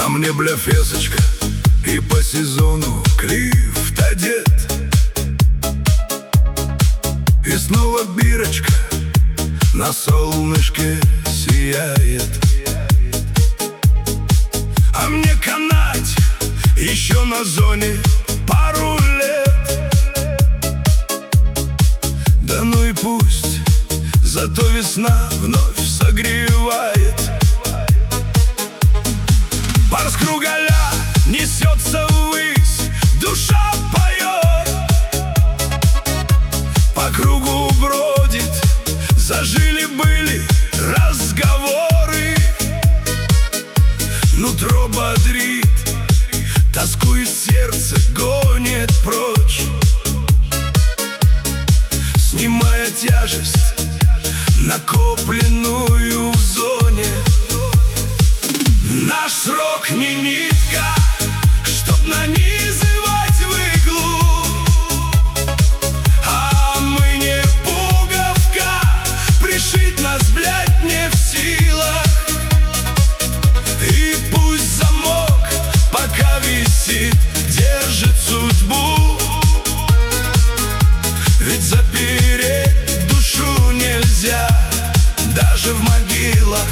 На мне бляфесочка и по сезону клифт одет. И снова бирочка на солнышке сияет. А мне канать еще на зоне пару лет. Да ну и пусть, зато весна вновь согревает. Пар с кругаля несется ввысь, душа поет, по кругу бродит, зажили-были разговоры. Нутро бодрит, тоску из сердца гонит прочь, снимая тяжесть, накопленную в зоне. Наш срок не нитка, чтоб нанизывать в иглу, а мы не пуговка, пришить нас, блядь, не в силах. И пусть замок пока висит, держит судьбу, ведь запереть душу нельзя даже в могилах.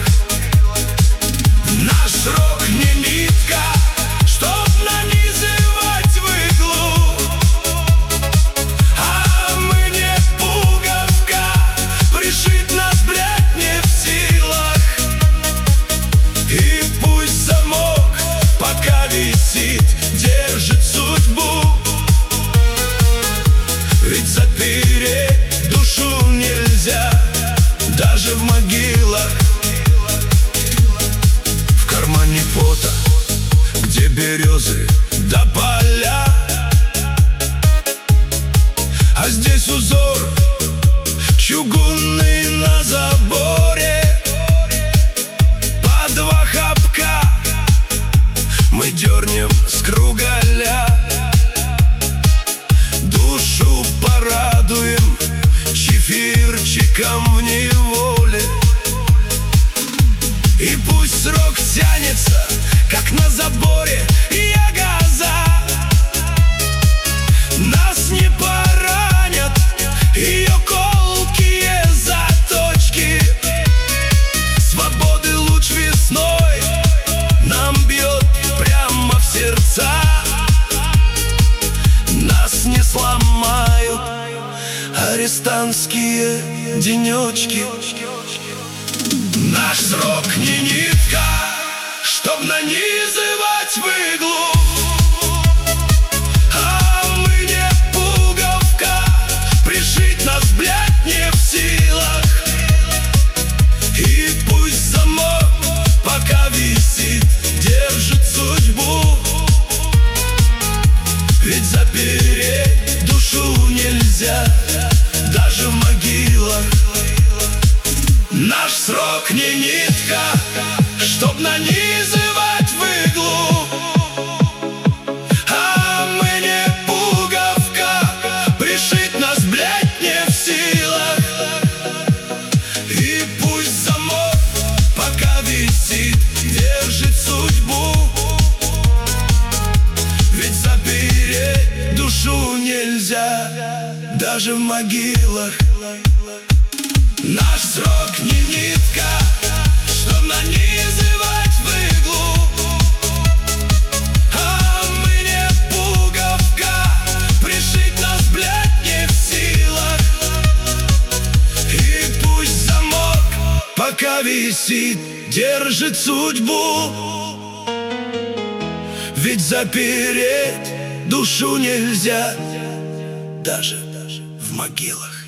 Наш срок не нитка, чтоб нанизывать в иглу, а мы не пуговка, пришить нас, блядь, не в силах. И пусть замок пока висит, держит судьбу, ведь запереть душу нельзя даже в могилах. Не фото, где березы до поля, а здесь узор чугунный на заборе. По два хапка мы дернем с кругаля, душу порадуем чефирчиком в неволе. И пусть срок тянется, как на заборе ягоза, нас не поранят ее колкие заточки. Свободы луч весной нам бьет прямо в сердца. Нас не сломают арестантские денечки. Наш срок не нитка, чтоб нанизывать в иглу, а мы не пуговка, пришить нас, блядь, не в силах. И пусть замок пока висит, держит судьбу, ведь запереть душу нельзя даже в могилах. Наш срок не нитка, чтоб нанизывать в иглу, а мы не пуговка, пришить нас, блядь, не в силах. И пусть замок пока висит, держит судьбу, ведь запереть душу нельзя даже в могилах. Наш срок не нитка, чтоб нанизывать в иглу, а мы не пуговка, пришить нас, блядь, не в силах. И пусть замок пока висит, держит судьбу, ведь запереть душу нельзя даже в могилах.